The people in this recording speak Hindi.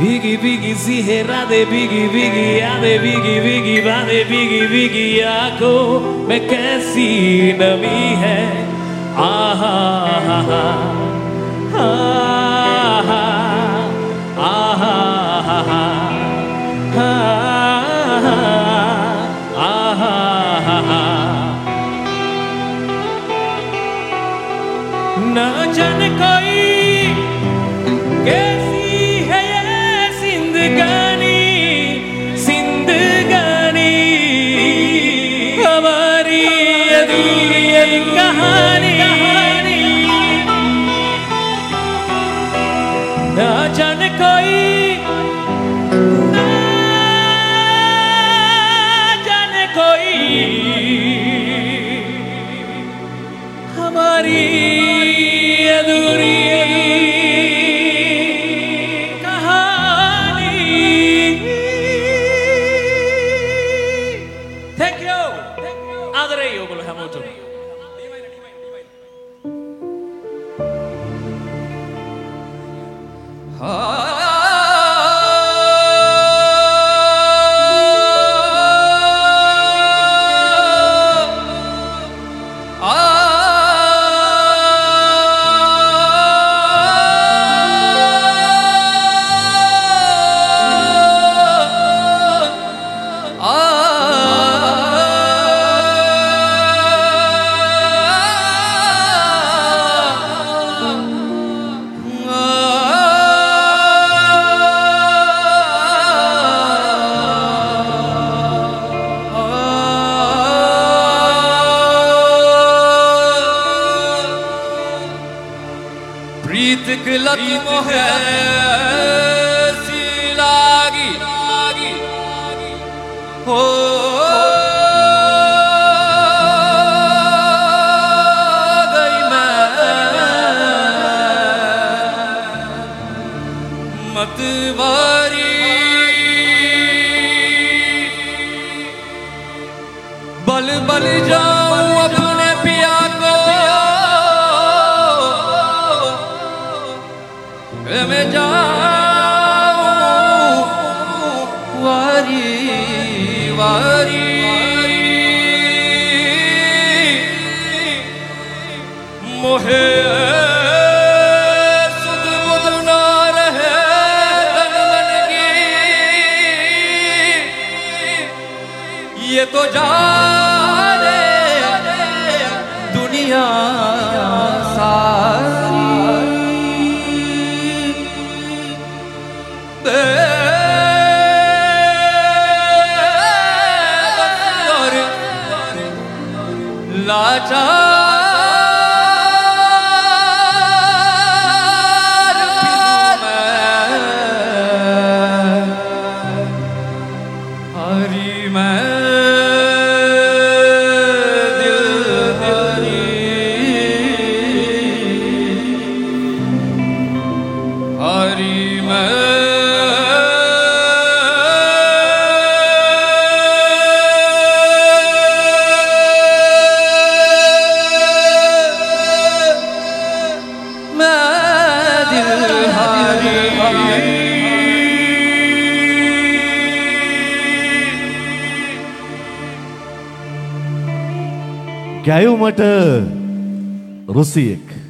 Biggie biggie sihera de biggie biggie ya de biggie biggie va de biggie biggie आँखों में कैसी नमी है आहा आहा आहा आहा न जाने कोई कैसी है ये जिंदगानी जिंदगानी हमारी अधूरी कहानी न जाने कोई न जाने कोई हमारी अधूरी कहानी। Thank you. आदरे योगलो हम उठो। प्रीत गलत मोहे सी लागी हो गई मैं मतवारी बल बल जाऊं अपने पिया को मैं जाऊं वारी वारी मोहे सुध बुध ना रहे तन मन की ये तो जाने दुनिया सारी लाचार हरी मैं दिल हरी मैं ગાયો માટે ઋષિ એક